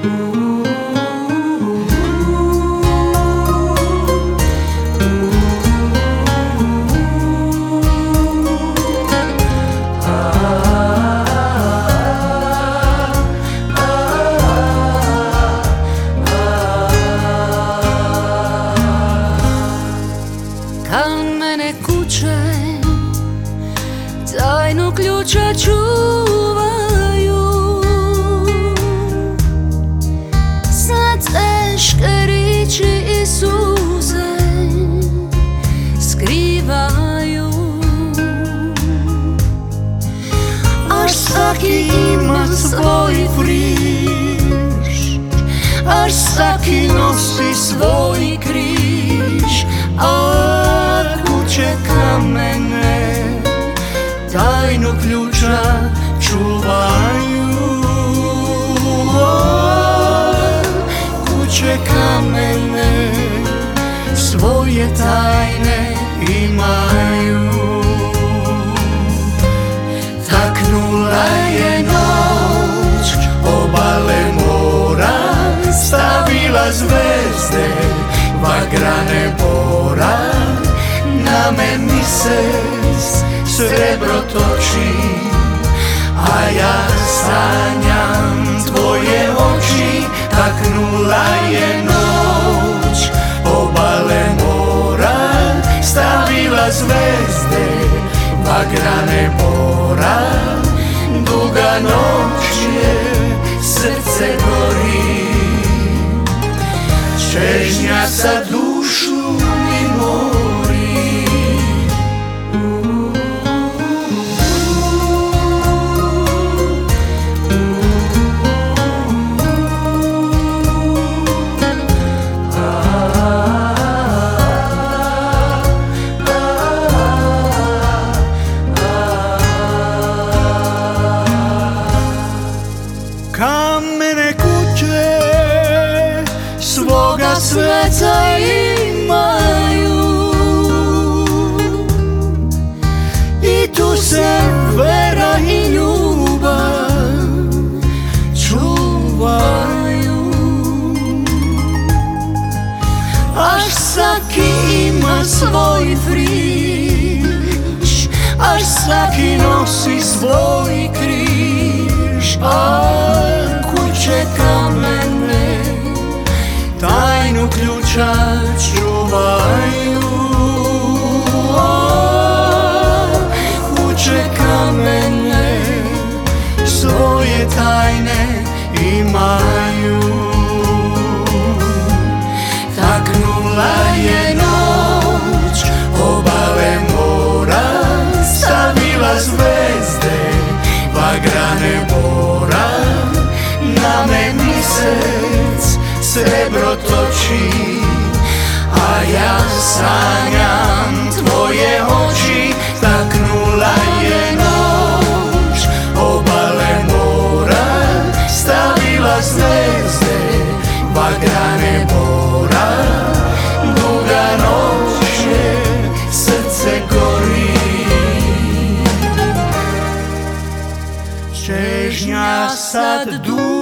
Kamene kuće tajnu ključa čuvaju, za teške riječi i suze skrivaju. Až svaki ima svoj friž, až svaki nosi svoj križ, a kuće kamene tajnu ključa čuvaju. Kuće kamene svoje tajne imaju. Taknula je noć, obale mora, stavila zvezde, vagrane bora. Na me misec srebro toči, a ja sanjam tvoje oči. Taknula je noć, obale mora, stavila zvezde, vagrane bora. Duga noć je, srce gori, čežnja sa dušu mi mori. Kamene kuće svoga sveca imaju, i tu se vera i ljubav čuvaju. Až svaki ima svoj friž, až svaki nosi svoj križ, a kuće kamene tajnu ključa čuvaju. Kuće kamene svoje tajne imaju. Taknula je noć, obale mora, stavila zvezde, vagrane bora. Na me misec srebro toči, a ja sanjam tvoje oči. Taknula je noć, obale mora, stavila zvezde, vagrane bora. Duga noć je, srce gori, čežnja sad duša